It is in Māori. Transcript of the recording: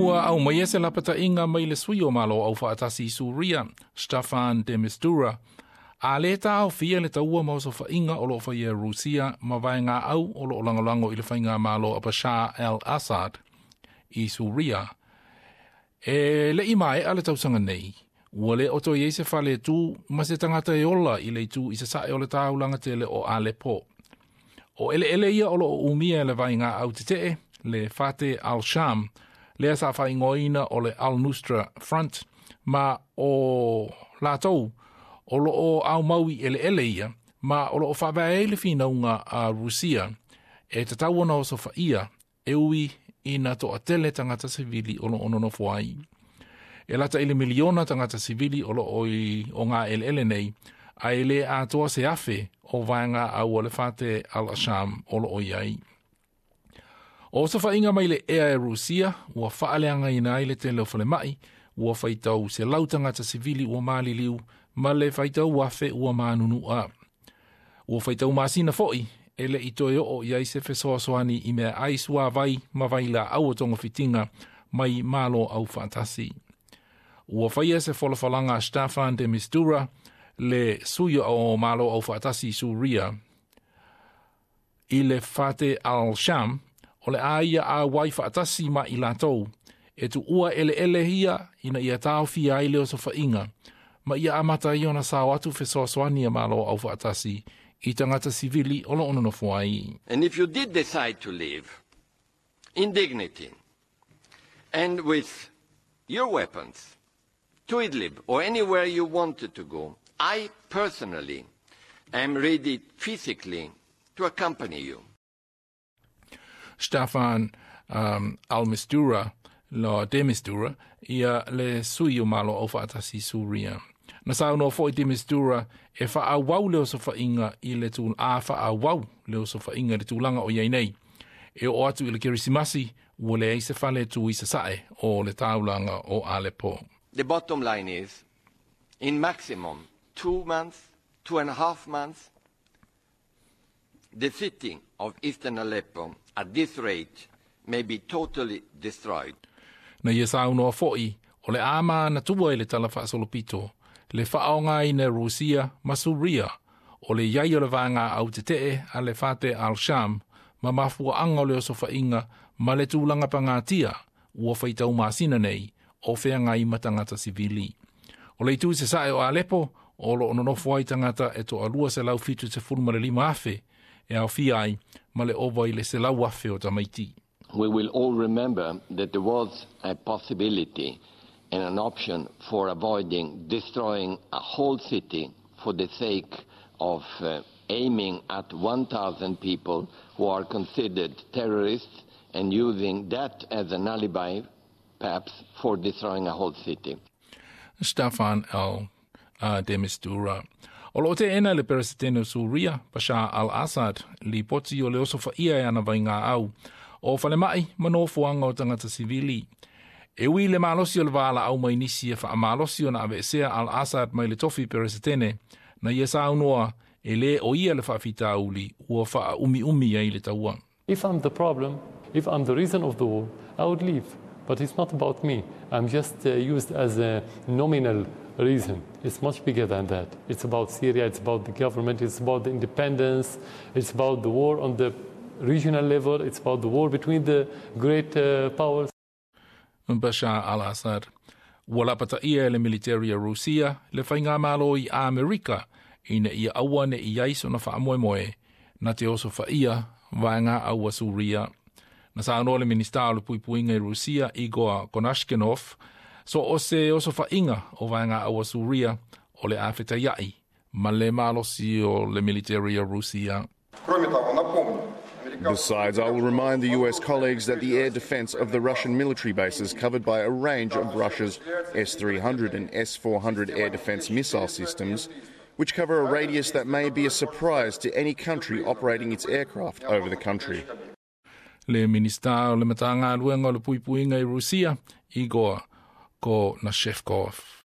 Ua au mai se lapata inga mai le sui o malo au whaatasi Suria, Staffan de Mistura. A le tau fia le taua mauso whainga o lo whaia Rusia, ma vai ngā au o lo langolango i le whainga malo a Bashar al-Assad i Suria. E le imai ale tausanga nei, ua le oto i se whale tu, ma se tangata e ola i le tu i se sae o le tau langa te le o Aleppo. O ele ia o lo umia le vai ngā au te te, le Fateh al-Sham, le sa fa ingoina o le Al-Nusra Front, ma o lātou, o lo o au maui ele ia, ma o lo o whawae le whinaunga a Rusia, e te tauana o so whaia, e ui i na to a tele tangata sivili o lo onono fuai. E lata ile miliona tangata sivili o lo o ngā ele nei, a ele a toa se afe o vaenga au o le Fateh al-Sham o lo o iai. O sa whainga mai le ea e Rusia, ua whaaleanga ina i le te leo whale mai, ua whaitau se lautangata sivili ua maali liu, ma le whaitau wafe ua manunu a. Ua whaitau masina foi, e le itoe o iai se whesoa soani i mea aisua vai, ma vai la au o tonga fitinga, mai malo au fantasi. Ua whaia se whalawhalanga Staffan de Mistura, le suyo o malo au fantasi Suria, i le Fateh al-Sham, o le aia a wai whaatasi ma i lātou, e tu ua ele hia ina ia tau fia i leo so whainga, ma ia amata i ona sa watu whesoaswani a malo au whaatasi i tangata sivili o lo ono fuai. And if you did decide to live in dignity and with your weapons to Idlib or anywhere you wanted to go, I personally am ready physically to accompany you. Staffan al-Mistura, lo de Mistura, ia le sui o malo o whaatasi Suria. Na sao no fo i de Mistura e wha wau leo so whainga i le tūn a wha wau leo so whainga le tūlanga o iei nei. E o atu i le kirisimasi ua le eise whale tu i se sae o le taulanga o Aleppo. The bottom line is, in maximum 2 months, 2.5 months, the city of Eastern Aleppo at this rate may be totally destroyed. Na ia sa unoa fo'i, o le ama na tua i le tala whaasolopito, le whaonga i na Rusia ma Suria, o le iai o le vanga au te tee a le Fateh al-Sham, ma mafua anga o le oso whainga, ma le tūlanga pangatia, ua whaitau masina nei, o whenga i matangata sivili. O le itu se sae o Aleppo, o lo ononofu ai tangata e to alua se lau fitu te fulmare lima afe, e au fiai, ma le ova i le se lau afe o tamaiti. We will all remember that there was a possibility and an option for avoiding destroying a whole city for the sake of aiming at 1,000 people who are considered terrorists and using that as an alibi, perhaps, for destroying a whole city. Staffan de Mistura. O lo te ena le presidente Suria, Bashar al-Assad, li poti o le oso whaia e ana vai ngā au, o whale mai manofuanga o tangata sivili. E ui le malosi o le wala au mai nisi e wha malosi o na avesea al-Assad mai le tofi presidente, na ia sa unua e le o ia le whawhita uli, ua wha umi ai le taua. If I'm the problem, if I'm the reason of the war, I would leave. But it's not about me. I'm just used as a nominal reason. It's much bigger than that. It's about Syria, it's about the government, it's about the independence, it's about the war on the regional level, it's about the war between the great powers. Bashar al-Assad. Wala pata ia le military a Rusia, le whainga malo i Amerika, ina ia aua ne i aiso na wha moe, na te oso whaia, vaenga aua Suria. Na sa anō le minister le puipuinga i Rusia, Igor Konashkenov, so o se oso whainga o vaenga aua Suria, o le awheta iai, ma le malosi o le military a Rusia. Besides, I will remind the US colleagues that the air defense of the Russian military bases covered by a range of Russia's S-300 and S-400 air defense missile systems, which cover a radius that may be a surprise to any country operating its aircraft over the country. Le minister le matanga luenga le puipuinga i Rusia, Igor Konashevkov.